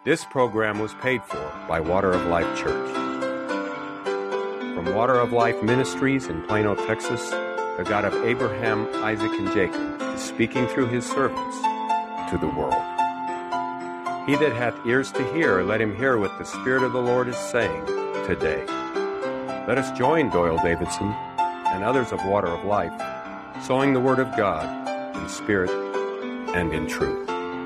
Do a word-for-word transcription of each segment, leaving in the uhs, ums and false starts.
This program was paid for by Water of Life Church. From Water of Life Ministries in Plano, Texas, the God of Abraham, Isaac, and Jacob is speaking through his servants to the world. He that hath ears to hear, let him hear what the Spirit of the Lord is saying today. Let us join Doyle Davidson and others of Water of Life, sowing the Word of God in spirit and in truth.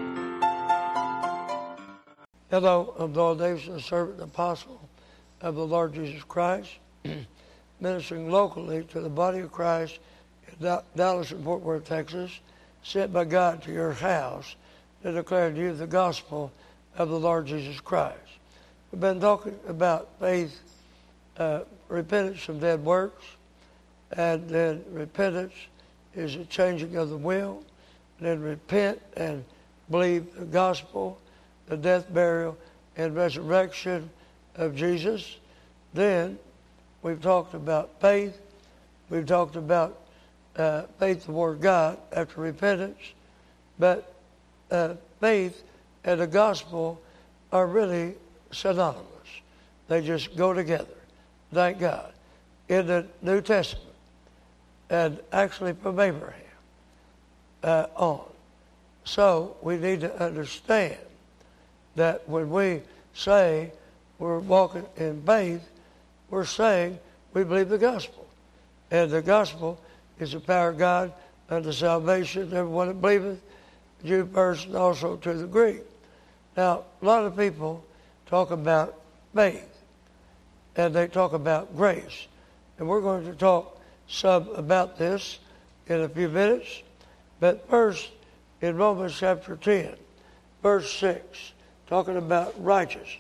Hello, I'm Doyle Davidson, a servant and apostle of the Lord Jesus Christ, ministering locally to the body of Christ in Dallas and Fort Worth, Texas, sent by God to your house to declare to you the gospel of the Lord Jesus Christ. We've been talking about faith, uh, repentance from dead works, and then repentance is a changing of the will, and then repent and believe the gospel, the death, burial, and resurrection of Jesus. Then we've talked about faith. We've talked about uh, faith toward God after repentance. But uh, faith and the gospel are really synonymous. They just go together. Thank God. In the New Testament, and actually from Abraham uh, on. So we need to understand that when we say we're walking in faith, we're saying we believe the gospel. And the gospel is the power of God unto salvation, everyone that believeth, Jew first and also to the Greek. Now, a lot of people talk about faith, and they talk about grace. And we're going to talk some about this in a few minutes. But first, in Romans chapter ten, verse six, talking about righteousness.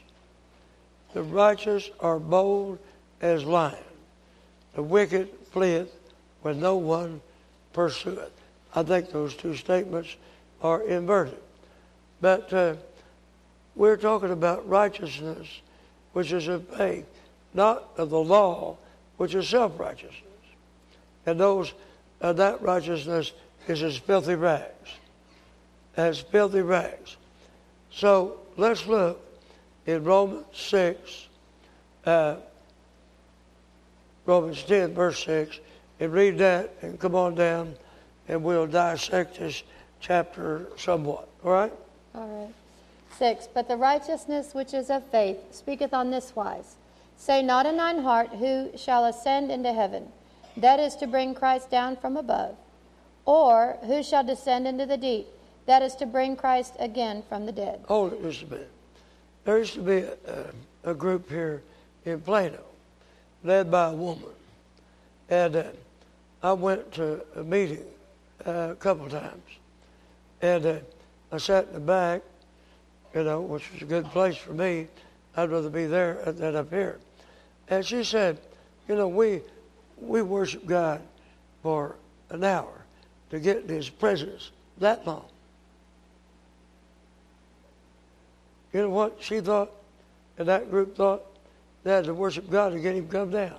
The righteous are bold as lions. The wicked fleeth when no one pursueth. I think those two statements are inverted. But uh, we're talking about righteousness, which is of faith, not of the law, which is self-righteousness. And those uh, that righteousness is as filthy rags. As filthy rags. So let's look in Romans six, uh, Romans ten, verse six, and read that and come on down, and we'll dissect this chapter somewhat. All right? All right. Six, but the righteousness which is of faith speaketh on this wise. Say not in thine heart, who shall ascend into heaven? That is to bring Christ down from above. Or who shall descend into the deep? That is to bring Christ again from the dead. Hold it just a minute. There used to be a, a, a group here in Plano, led by a woman. And uh, I went to a meeting uh, a couple of times. And uh, I sat in the back, you know, which was a good place for me. I'd rather be there than up here. And she said, you know, we we worship God for an hour to get in His presence that long. You know what she thought, and that group thought? They had to worship God to get Him come down.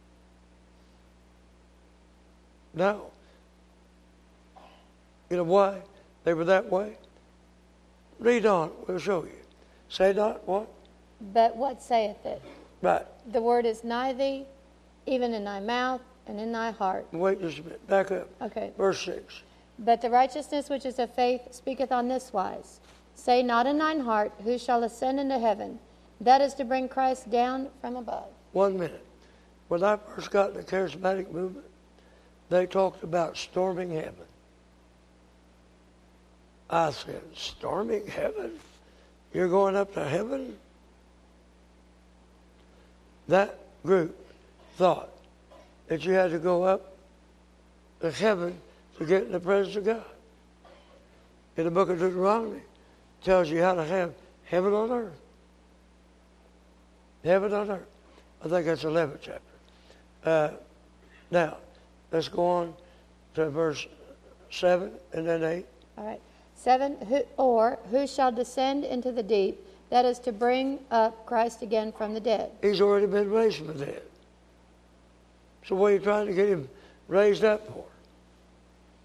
No. You know why they were that way? Read on, we'll show you. Say not what? But what saith it? Right. The word is nigh thee, even in thy mouth and in thy heart. Wait just a minute. Back up. Okay. Verse six. But the righteousness which is of faith speaketh on this wise. Say not in thine heart, who shall ascend into heaven? That is to bring Christ down from above. One minute. When I first got in the charismatic movement, they talked about storming heaven. I said, storming heaven? You're going up to heaven? That group thought that you had to go up to heaven to get in the presence of God. In the book of Deuteronomy, it tells you how to have heaven on earth. Heaven on earth. I think that's the eleventh chapter. Uh, now, let's go on to verse seven and then eight. All right. Seven, who, or who shall descend into the deep? That is to bring up Christ again from the dead. He's already been raised from the dead. So what are you trying to get Him raised up for?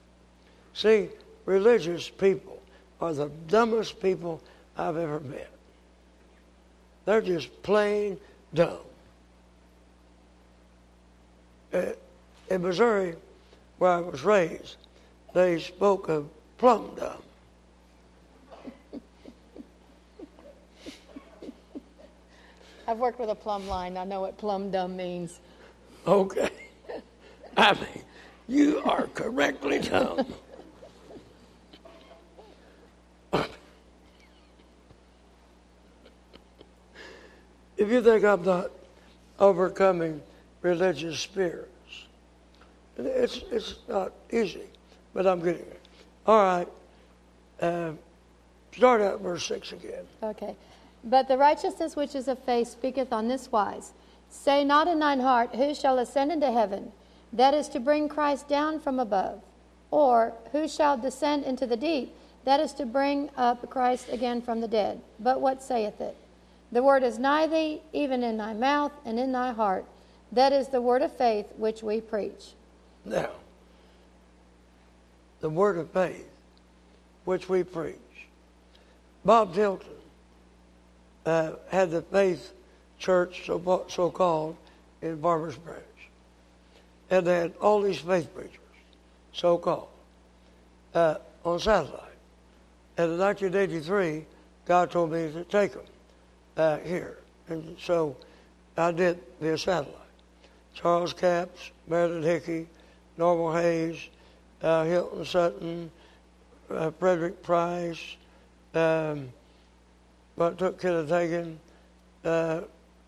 See, religious people are the dumbest people I've ever met. They're just plain dumb. Uh, in Missouri, where I was raised, they spoke of plum dumb. I've worked with a plumb line. I know what plum dumb means. Okay. I mean, you are correctly dumb. If you think I'm not overcoming religious spirits, it's it's not easy, but I'm getting it. All right. Uh, start at verse six again. Okay. But the righteousness which is of faith speaketh on this wise. Say not in thine heart, who shall ascend into heaven? That is to bring Christ down from above. Or, who shall descend into the deep? That is to bring up Christ again from the dead. But what saith it? The word is nigh thee, even in thy mouth and in thy heart. That is the word of faith which we preach. Now, the word of faith which we preach. Bob Tilton uh, had the Faith Church, so, so called, in Farmers Branch. And they had all these faith preachers, so called, uh, on satellite. And in nineteen eighty-three, God told me to take them uh, here. And so I did via satellite. Charles Capps, Meredith Hickey, Norval Hayes, uh, Hilton Sutton, uh, Frederick Price, um, what took Kenneth Hagin, uh,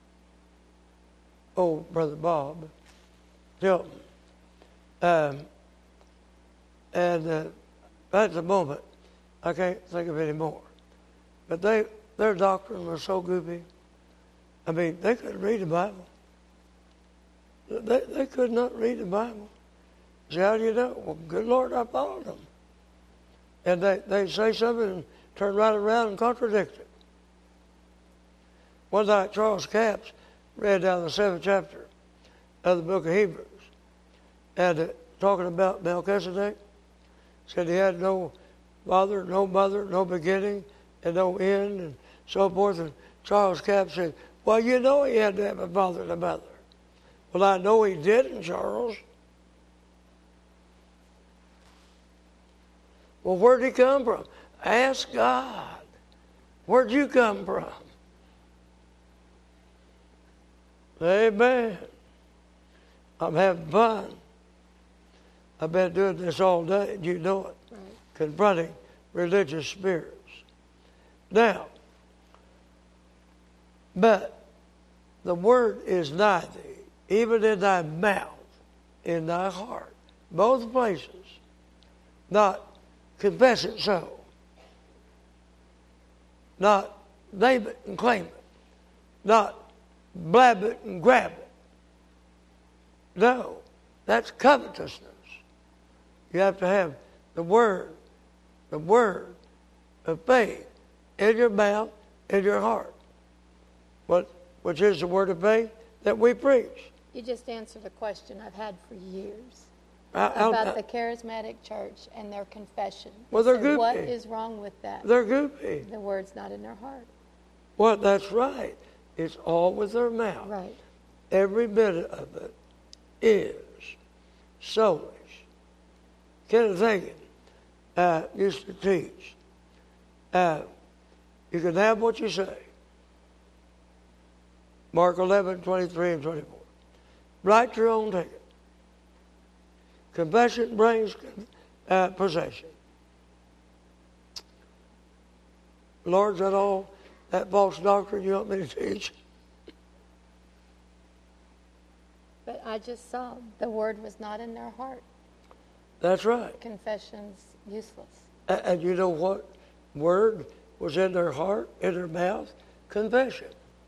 old Brother Bob Tilton. Um, and uh, at the moment, I can't think of any more. But they, their doctrine was so goofy. I mean, they couldn't read the Bible. They, they could not read the Bible. So how do you know? Well, good Lord, I followed them. And they, they say something and turn right around and contradict it. One night, Charles Capps read down the seventh chapter of the book of Hebrews. And uh, talking about Melchizedek, said he had no father, no mother, no beginning, and no end, and so forth. And Charles Capps said, well, you know he had to have a father and a mother. Well, I know he didn't, Charles. Well, where'd he come from? Ask God. Where'd you come from? Amen. I'm having fun. I've been doing this all day, and you know it. Right. Confronting religious spirits. Now, but the word is nigh thee, even in thy mouth, in thy heart. Both places. Not confess it so. Not name it and claim it. Not blab it and grab it. No, that's covetousness. You have to have the word, the word of faith in your mouth, in your heart. What, which is the word of faith that we preach. You just answered a question I've had for years I, I, about I, the charismatic church and their confession. Well, they're so goofy. What is wrong with that? They're goofy. The word's not in their heart. Well, that's right. It's all with their mouth. Right. Every bit of it is soulish. Kenneth Hagin uh, used to teach. Uh, you can have what you say. Mark eleven, twenty-three and twenty-four. Write your own ticket. Confession brings uh, possession. Lord, is that all that false doctrine you want me to teach? But I just saw the word was not in their heart. That's right. Confession's useless. And, and you know what word was in their heart, in their mouth? Confession.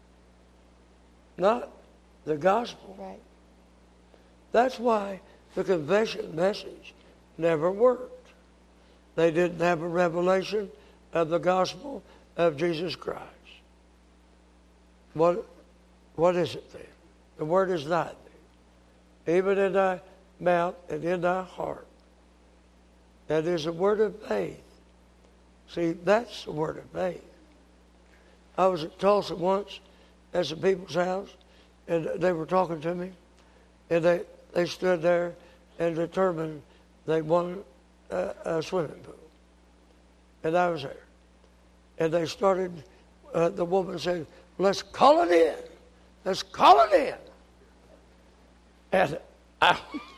Not the gospel. Right. That's why the confession message never worked. They didn't have a revelation of the gospel of Jesus Christ. What, what is it then? The word is not there. Even in thy mouth and in thy heart. That is the word of faith. See, that's the word of faith. I was at Tulsa once at some people's house, and they were talking to me, and they, they stood there and determined they wanted a, a swimming pool. And I was there. And they started, uh, the woman said, let's call it in. Let's call it in. And I,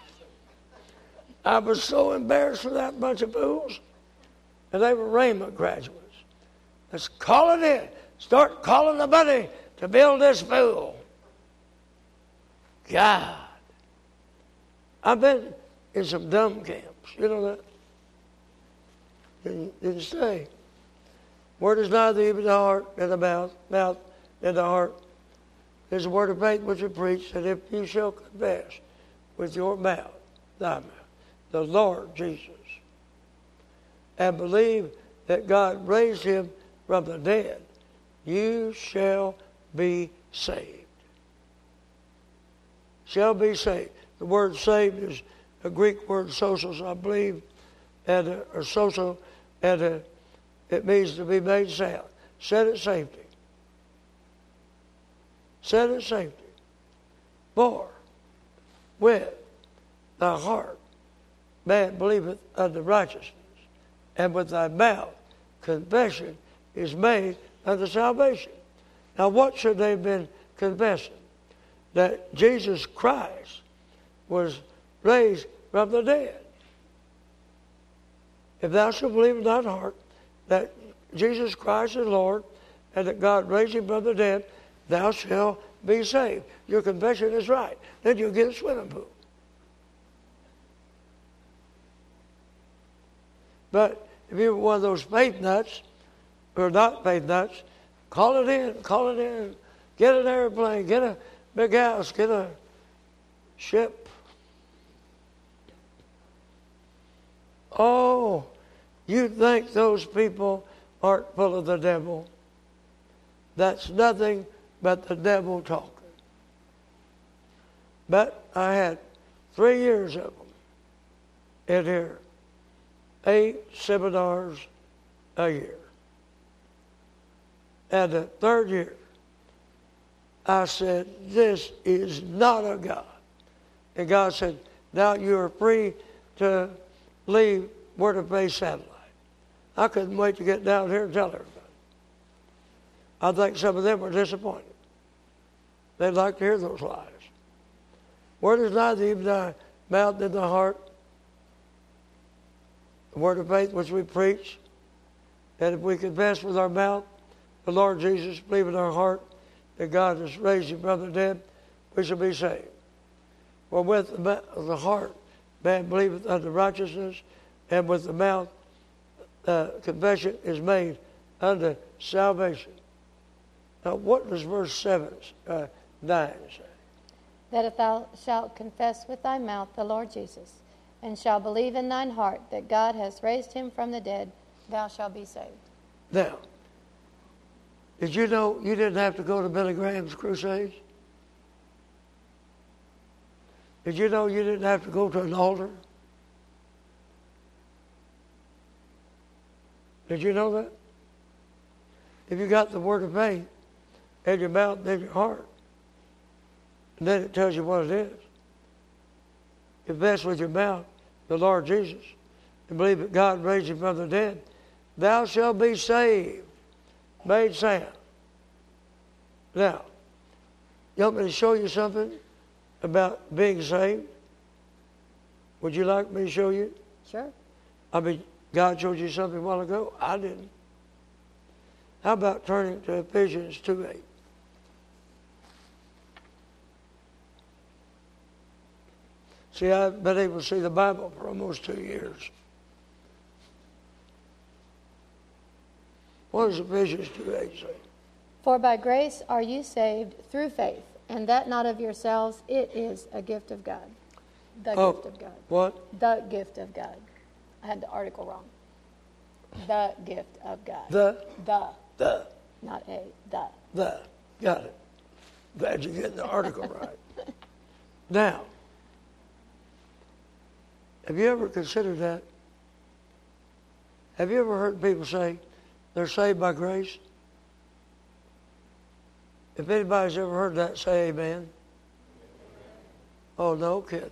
I was so embarrassed for that bunch of fools. And they were Raymond graduates. Let's call it in. Start calling the money to build this pool. God. I've been in some dumb camps. You know that? Didn't, didn't stay. Word is not the even the heart and the mouth, mouth and the heart. There's a word of faith which we preach, that if you shall confess with your mouth, thy mouth, the Lord Jesus, and believe that God raised him from the dead, you shall be saved. Shall be saved. The word saved is a Greek word, sosos, I believe, and uh, or soso, and uh, it means to be made sound. Set at safety. Set at safety. For with thy heart man believeth unto righteousness, and with thy mouth confession is made unto salvation. Now what should they have been confessing? That Jesus Christ was raised from the dead. If thou shalt believe in thine heart that Jesus Christ is Lord, and that God raised him from the dead, thou shalt be saved. Your confession is right. Then you'll get a swimming pool. But if you're one of those faith nuts, or not faith nuts, call it in, call it in. Get an airplane, get a big house, get a ship. Oh, you think those people aren't full of the devil? That's nothing but the devil talking. But I had three years of them in here. Eight seminars a year. And the third year, I said, this is not a God. And God said, now you are free to leave Word of Faith Satellite. I couldn't wait to get down here and tell everybody. I think some of them were disappointed. They'd like to hear those lies. Word is not even thy mouth and the heart. The word of faith which we preach, that if we confess with our mouth the Lord Jesus, believe in our heart that God has raised him from the dead, we shall be saved. For with the, the heart man believeth unto righteousness, and with the mouth uh, confession is made unto salvation. Now, what does verse seven, uh, nine say? That if thou shalt confess with thy mouth the Lord Jesus, and shalt believe in thine heart that God has raised him from the dead, thou shalt be saved. Now, did you know you didn't have to go to Billy Graham's crusades? Did you know you didn't have to go to an altar? Did you know that? If you got the word of faith in your mouth and in your heart, and then it tells you what it is. Confess with your mouth the Lord Jesus, and believe that God raised him from the dead, thou shalt be saved, made sound. Now, you want me to show you something about being saved? Would you like me to show you? Sure. I mean, God showed you something a while ago. I didn't. How about turning to Ephesians two eight? See, I've been able to see the Bible for almost two years. What does Ephesians two eight say? For by grace are you saved through faith, and that not of yourselves, it is a gift of God. The Oh, gift of God. What? The gift of God. I had the article wrong. The gift of God. The? The. The. Not a. The. The. Got it. Glad you're getting the article right. Now, have you ever considered that? Have you ever heard people say they're saved by grace? If anybody's ever heard that, say amen. Oh, no kidding.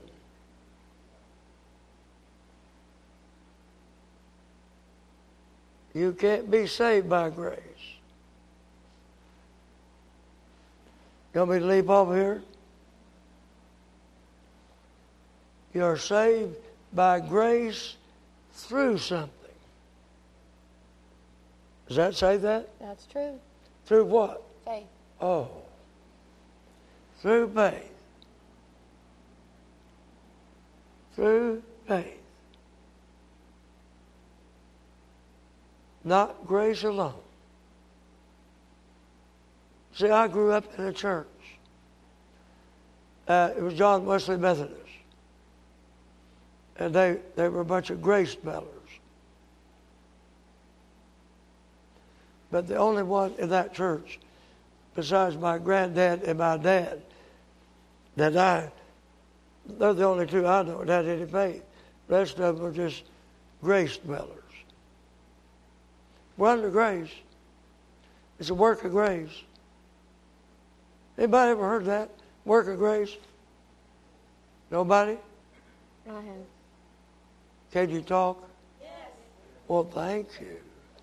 You can't be saved by grace. You want me to leap off here? You are saved by grace through something. Does that say that? That's true. Through what? Faith. Oh. Through faith. Through faith. Not grace alone. See, I grew up in a church. Uh, it was John Wesley Methodist. And they, they were a bunch of grace bellers. But the only one in that church, besides my granddad and my dad, that I, they're the only two I know that had any faith. The rest of them were just grace bellers. We're under grace. It's a work of grace. Anybody ever heard that? Work of grace? Nobody? I have. Can you talk? Yes. Well, thank you.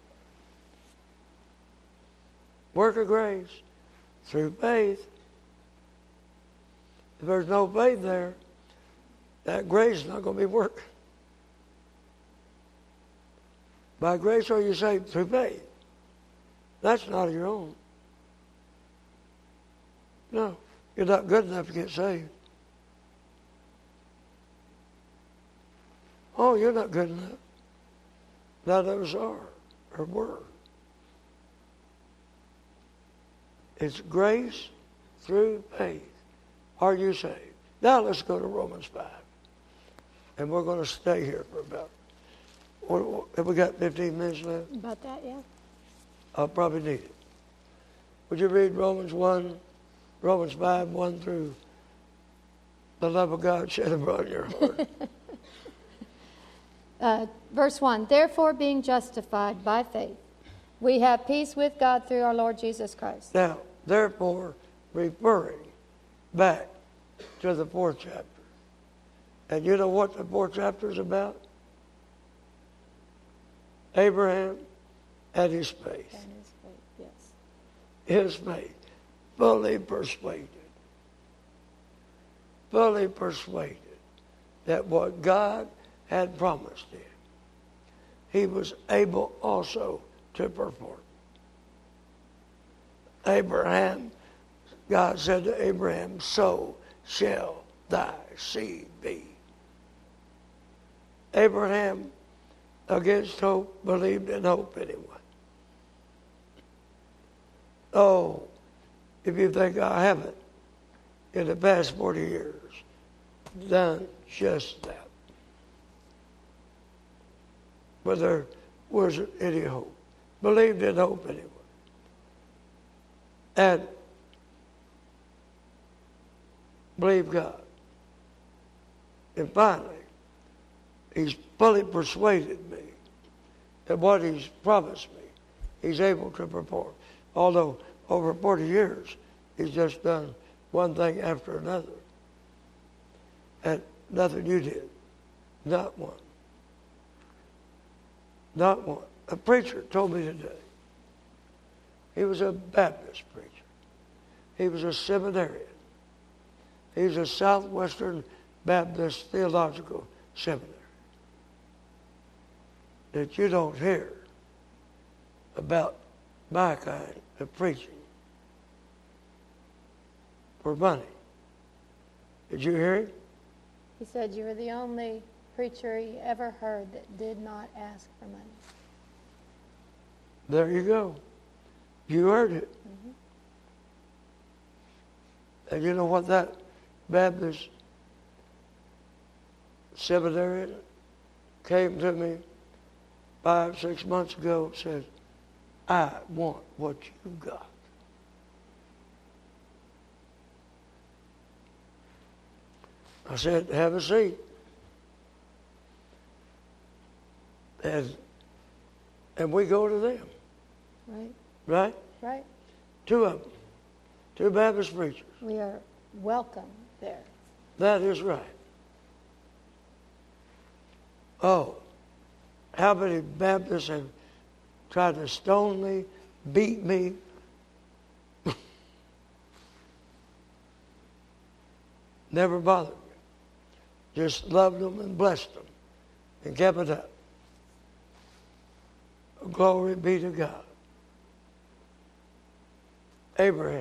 Work of grace through faith. If there's no faith there, that grace is not going to be working. By grace are you saved through faith. That's not your own. No, you're not good enough to get saved. Oh, you're not good enough. None of us are or were. It's grace through faith. Are you saved? Now let's go to Romans five. And we're going to stay here for about, what, have we got fifteen minutes left? About that, yeah. I'll probably need it. Would you read Romans one, Romans five, one through the love of God shed abroad in your heart? Uh, verse one, therefore being justified by faith, we have peace with God through our Lord Jesus Christ. Now, therefore, referring back to the fourth chapter. And you know what the fourth chapter is about? Abraham and his faith. And his faith, yes. His faith. Fully persuaded. Fully persuaded that what God had promised him, he was able also to perform. Abraham, God said to Abraham, so shall thy seed be. Abraham, against hope, believed in hope anyway. Oh, if you think I haven't, in the past forty years, done just that. But there wasn't any hope. Believed in hope anyway. And believed God. And finally, he's fully persuaded me that what he's promised me, he's able to perform. Although over forty years, he's just done one thing after another. And nothing you did. Not one. Not one. A preacher told me today. He was a Baptist preacher. He was a seminarian. He was a Southwestern Baptist Theological Seminary. That you don't hear about my kind of preaching for money. Did you hear him? He said you were the only preacher he ever heard that did not ask for money. There you go. You heard it. Mm-hmm. And you know what that Baptist seminarian came to me five, six months ago and said, I want what you got. I said, have a seat. And, and we go to them. Right. Right? Right. Two of them. Two Baptist preachers. We are welcome there. That is right. Oh, how many Baptists have tried to stone me, beat me? Never bothered me. Just loved them and blessed them and kept it up. Glory be to God. Abraham,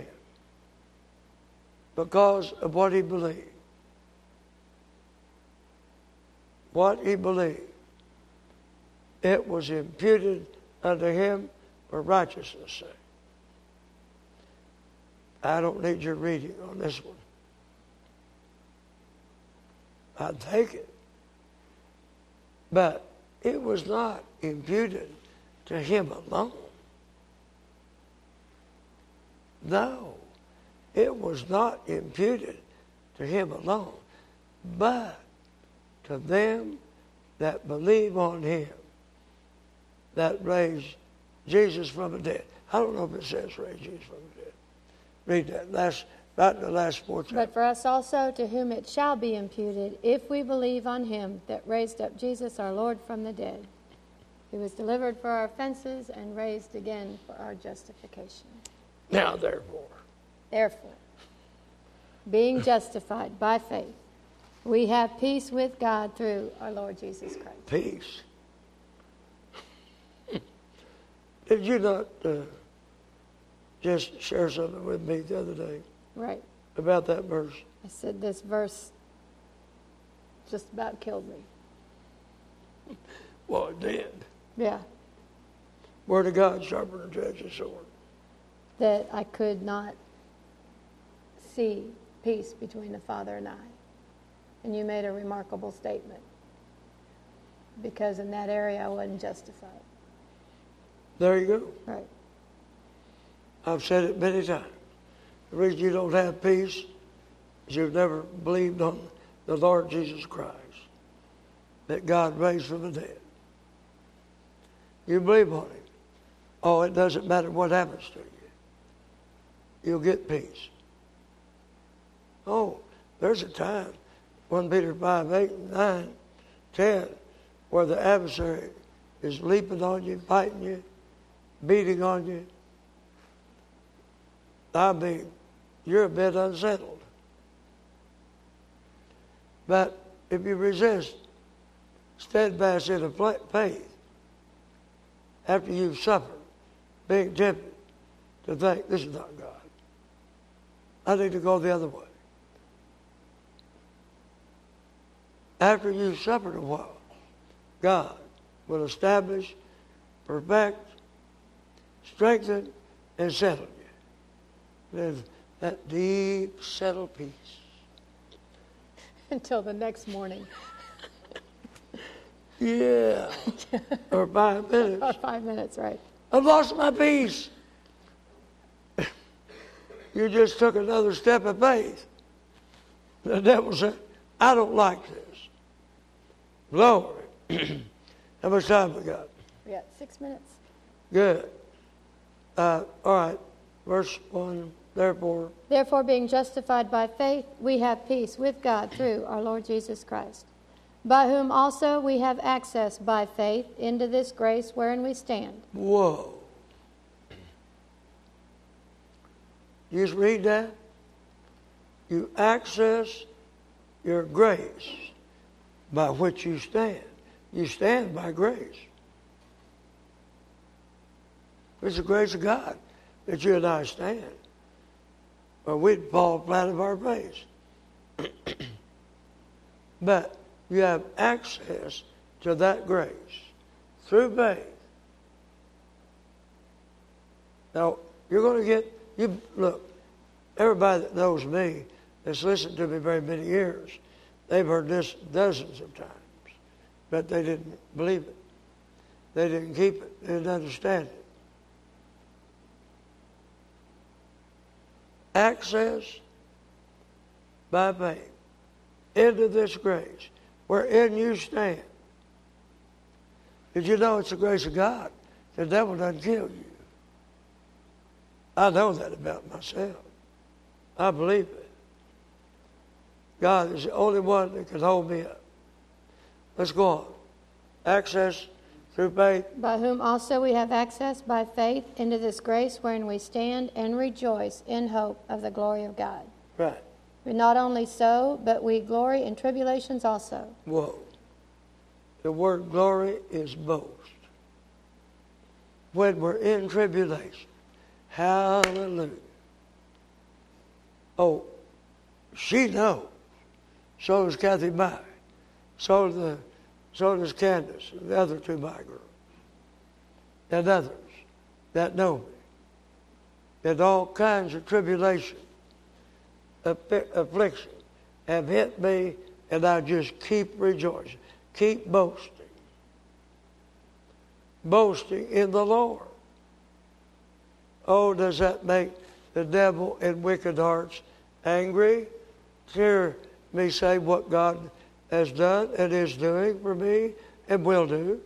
because of what he believed, what he believed, it was imputed unto him for righteousness' sake. I don't need your reading on this one. I'd take it. But it was not imputed to him alone. No, it was not imputed to him alone, but to them that believe on him that raised Jesus from the dead. I don't know if it says raised Jesus from the dead. Read that last, right in the last four chapters. But for us also, to whom it shall be imputed, if we believe on him that raised up Jesus our Lord from the dead. He was delivered for our offenses and raised again for our justification. Now therefore. Therefore, being justified by faith, we have peace with God through our Lord Jesus Christ. Peace. Did you not uh, just share something with me the other day? Right. About that verse? I said this verse just about killed me. Well, it did. Yeah. Word of God sharper than a two-edged sword. That I could not see peace between the Father and I. And you made a remarkable statement. Because in that area I wasn't justified. There you go. Right. I've said it many times. The reason you don't have peace is you've never believed on the Lord Jesus Christ, that God raised from the dead. You believe on him. Oh, it doesn't matter what happens to you. You'll get peace. Oh, there's a time, First Peter five, eight, nine, ten, where the adversary is leaping on you, fighting you, beating on you. I mean, you're a bit unsettled. But if you resist, steadfast in the faith, after you've suffered, being tempted to think, this is not God. I need to go the other way. After you've suffered a while, God will establish, perfect, strengthen, and settle you. With that deep, settled peace. Until the next morning. Yeah. Or five minutes. Or five minutes, right. I've lost my peace. You just took another step of faith. The devil said, I don't like this. Glory. How much time we got? We got six minutes. Good. Uh, all right. Verse one, therefore. Therefore, being justified by faith, we have peace with God through our Lord Jesus Christ, by whom also we have access by faith into this grace wherein we stand. Whoa. You just read that? You access your grace by which you stand. You stand by grace. It's the grace of God that you and I stand. Or we'd fall flat of our face. But you have access to that grace through faith. Now, you're going to get, you look, everybody that knows me, that's listened to me very many years, they've heard this dozens of times, but they didn't believe it. They didn't keep it. They didn't understand it. Access by faith into this grace wherein you stand. Did you know it's the grace of God? The devil doesn't kill you. I know that about myself. I believe it. God is the only one that can hold me up. Let's go on. Access through faith. By whom also we have access by faith into this grace wherein we stand and rejoice in hope of the glory of God. Right. But not only so, but we glory in tribulations also. Whoa. The word glory is boast. When we're in tribulation. Hallelujah. Oh, she knows. So does Kathy Mai. So, the, so does Candace and the other two Mai girls. And others that know me. That all kinds of tribulation, affliction have hit me, and I just keep rejoicing. Keep boasting. Boasting in the Lord. Oh, does that make the devil in wicked hearts angry? Hear me say what God has done and is doing for me and will do.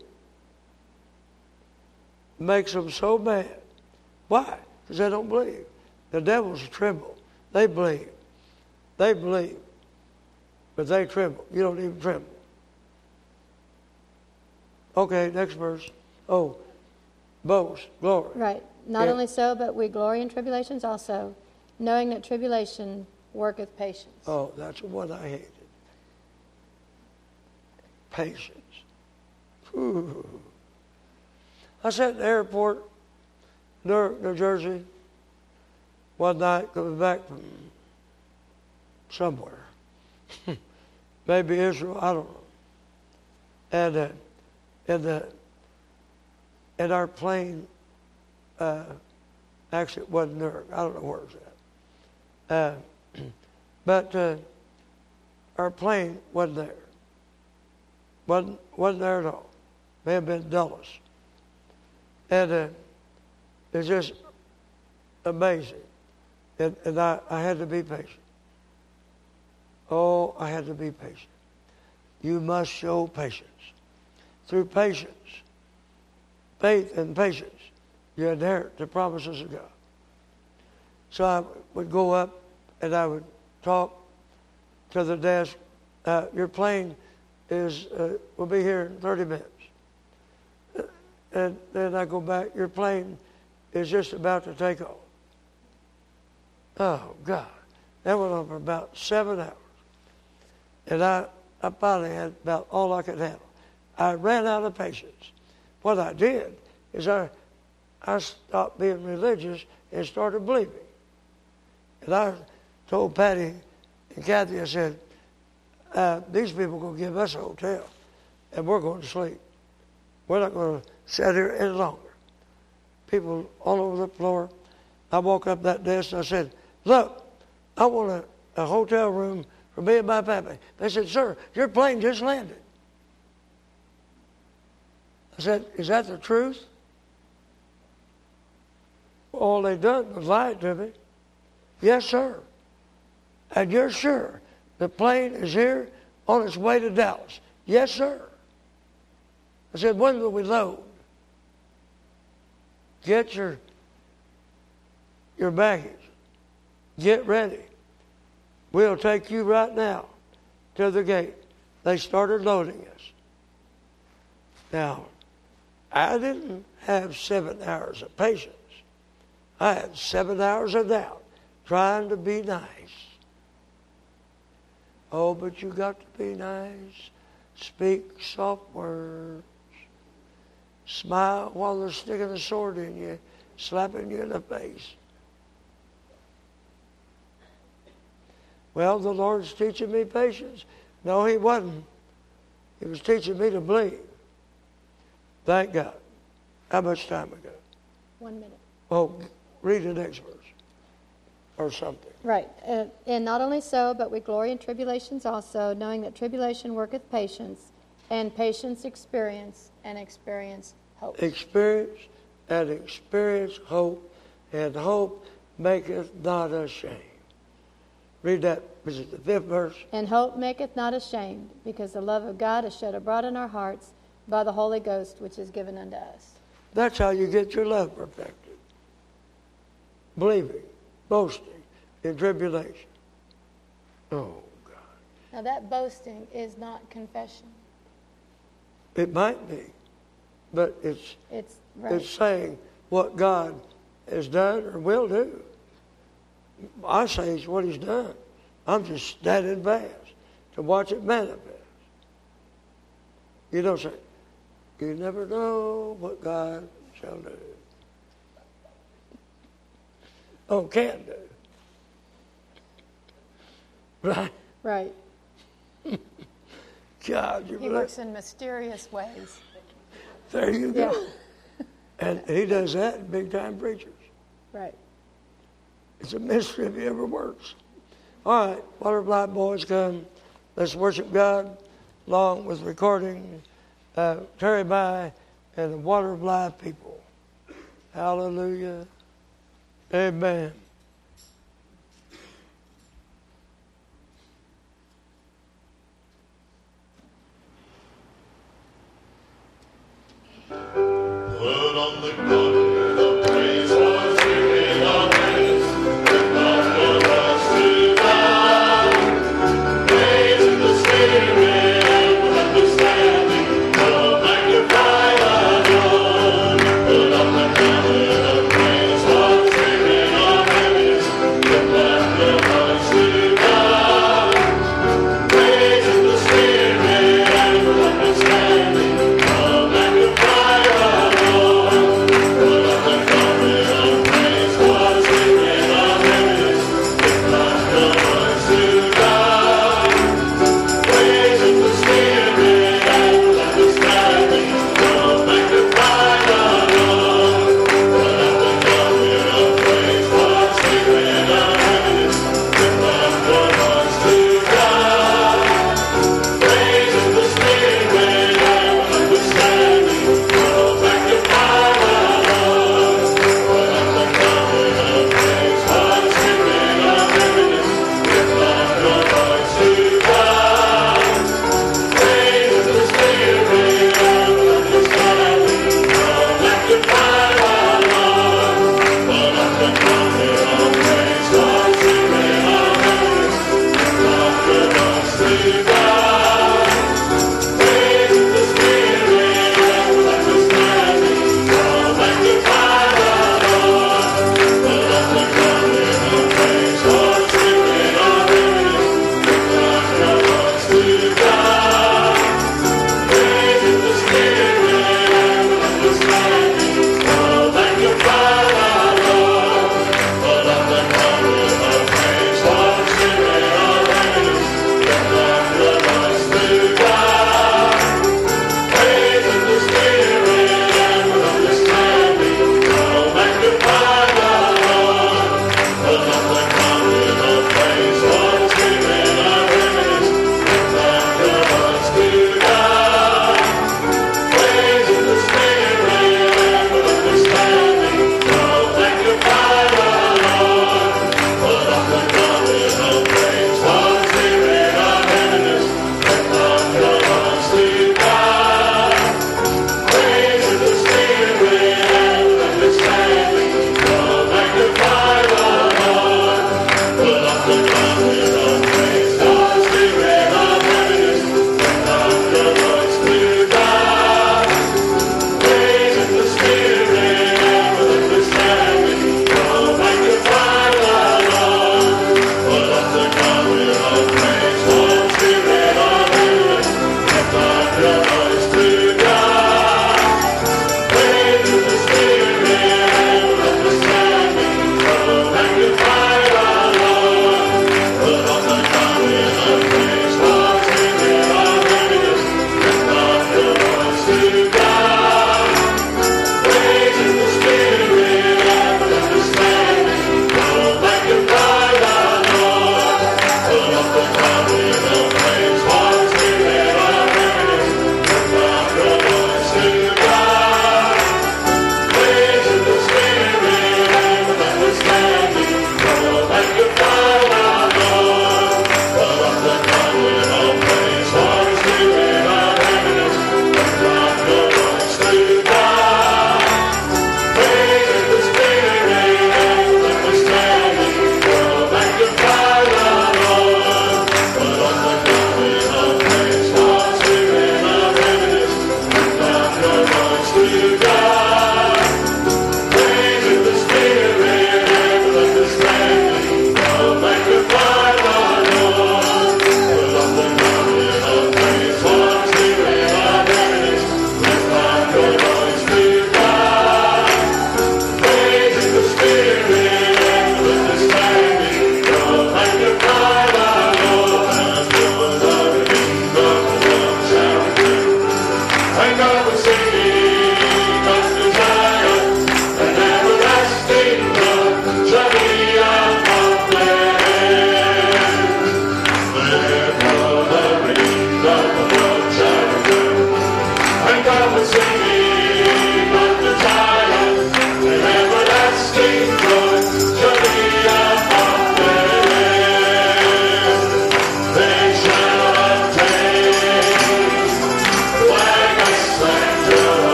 Makes them so mad. Why? Because they don't believe. The devils tremble. They believe. They believe. But they tremble. You don't even tremble. Okay, next verse. Oh, boast, glory. Right. Not Yeah. only so, but we glory in tribulations also, knowing that tribulation worketh patience. Oh, that's what I hated. Patience. Ooh. I sat in the airport, Newark, New Jersey, one night coming back from somewhere. Maybe Israel, I don't know. And uh, in the in our plane, uh, actually it wasn't Newark. I don't know where it was at. Uh, but uh, our plane wasn't there. wasn't wasn't there at all. May have been Dulles. And uh, it's just amazing. And, and I, I had to be patient. Oh, I had to be patient. You must show patience. Through patience, faith and patience, you inherit the promises of God. So I would go up and I would talk to the desk. Uh, your plane is uh, will be here in thirty minutes. And then I go back, your plane is just about to take off. Oh, God. That went on for about seven hours. And I, I finally had about all I could handle. I ran out of patience. What I did is I, I stopped being religious and started believing. And I told Patty and Kathy, I said, uh, these people are going to give us a hotel, and we're going to sleep. We're not going to sit here any longer. People all over the floor. I walked up that desk and I said, look, I want a, a hotel room for me and my family. They said, sir, your plane just landed. I said, is that the truth? All they done was lie to me. Yes, sir. And you're sure the plane is here on its way to Dallas? Yes, sir. I said, when will we load? Get your, your baggage. Get ready. We'll take you right now to the gate. They started loading us. Now, I didn't have seven hours of patience. I had seven hours of doubt, trying to be nice. Oh, but you got to be nice. Speak soft words. Smile while they're sticking a sword in you, slapping you in the face. Well, the Lord's teaching me patience. No, He wasn't. He was teaching me to believe. Thank God. How much time ago? One minute. Oh, read the next verse. Or something. Right. Uh, and not only so, but we glory in tribulations also, knowing that tribulation worketh patience, and patience experience, and experience hope. Experience and experience hope, and hope maketh not ashamed. Read that. Is it the fifth verse? And hope maketh not ashamed, because the love of God is shed abroad in our hearts by the Holy Ghost, which is given unto us. That's how you get your love perfected. Believing, boasting, in tribulation. Oh, God. Now that boasting is not confession. It might be, but it's It's right. it's saying what God has done or will do. I say it's what he's done. I'm just standing fast to watch it manifest. You don't say, you never know what God shall do. Oh, can do. Right? Right. God, you He works in mysterious ways. There you go. Yeah. And he does that in big time preachers. Right. It's a mystery if he ever works. All right, Water of Life boys, come. Let's worship God along with recording uh, Terry By and the Water of Life people. Hallelujah. Amen. Put on the garment of praise for singing of praise, lift up your voice to God, praising the Spirit and understanding, oh magnify the Lord. Put on the garment of praise for singing of praise, lift up your voice to God, praising the Spirit and understanding, oh magnify the Lord.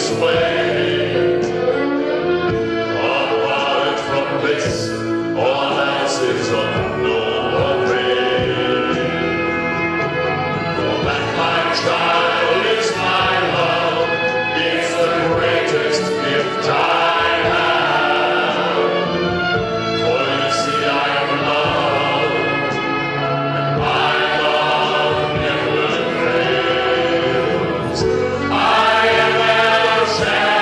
I am El Shaddai.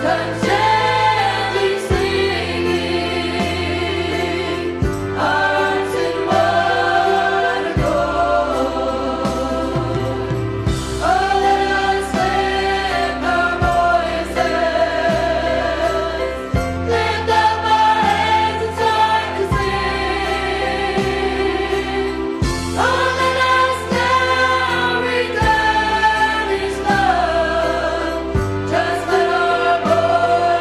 Just let our voices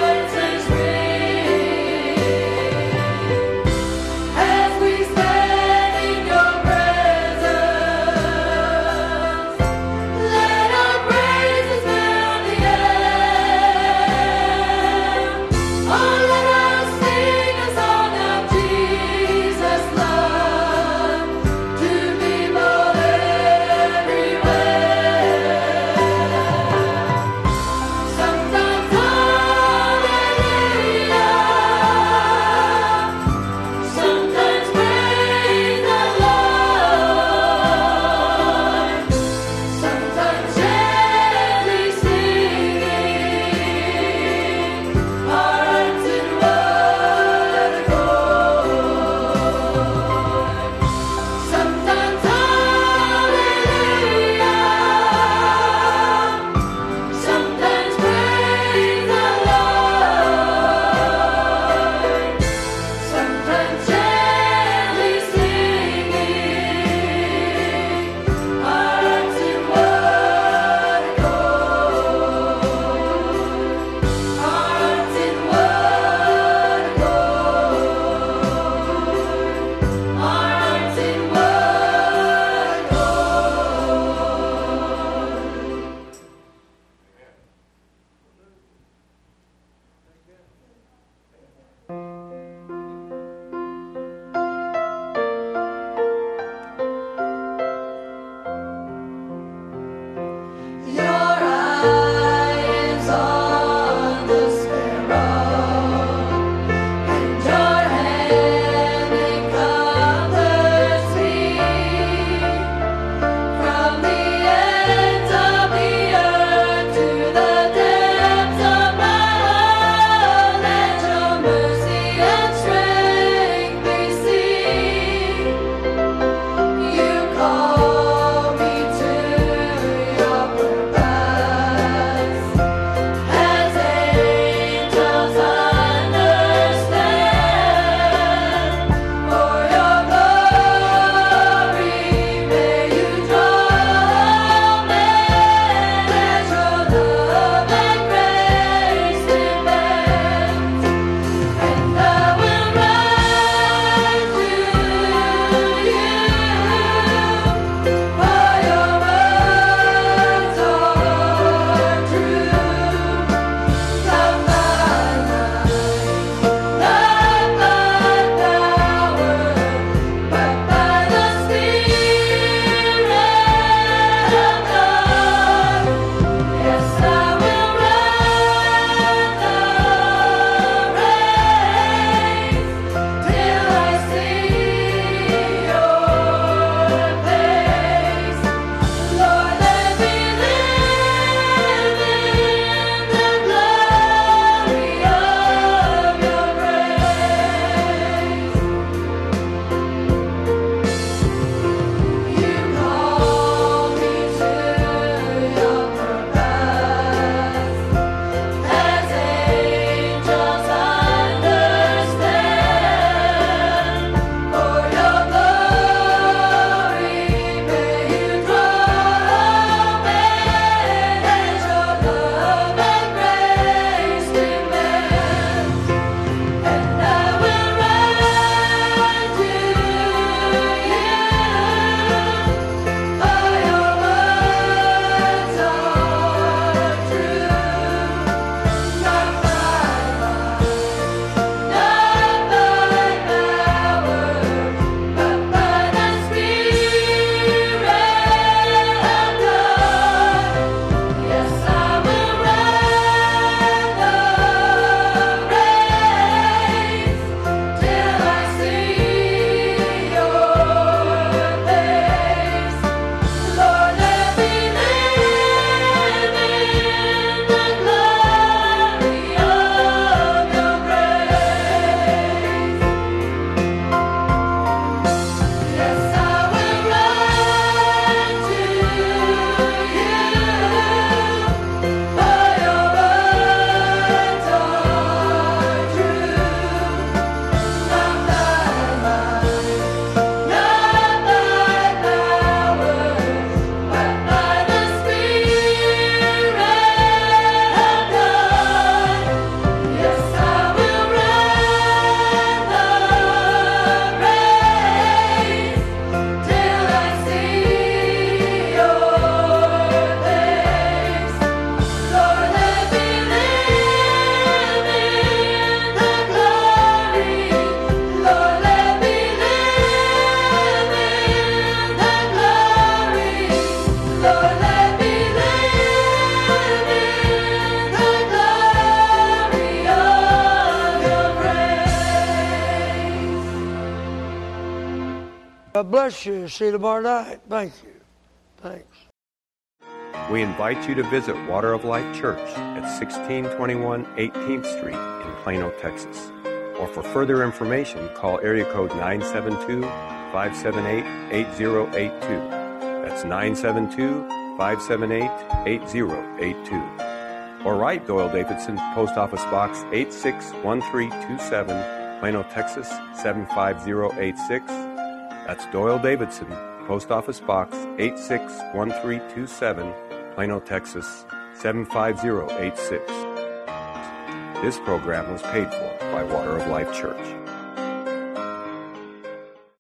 God bless you. See you tomorrow night. Thank you. Thanks. We invite you to visit Water of Life Church at sixteen twenty-one eighteenth Street in Plano, Texas. Or for further information, call area code nine seven two, five seven eight, eight zero eight two. That's nine seven two, five seven eight, eight zero eight two. Or write Doyle Davidson, Post Office Box eight six one three two seven, Plano, Texas seven five zero eight six. That's Doyle Davidson, Post Office Box eight six one three two seven, Plano, Texas seven five zero eight six. This program was paid for by Water of Life Church.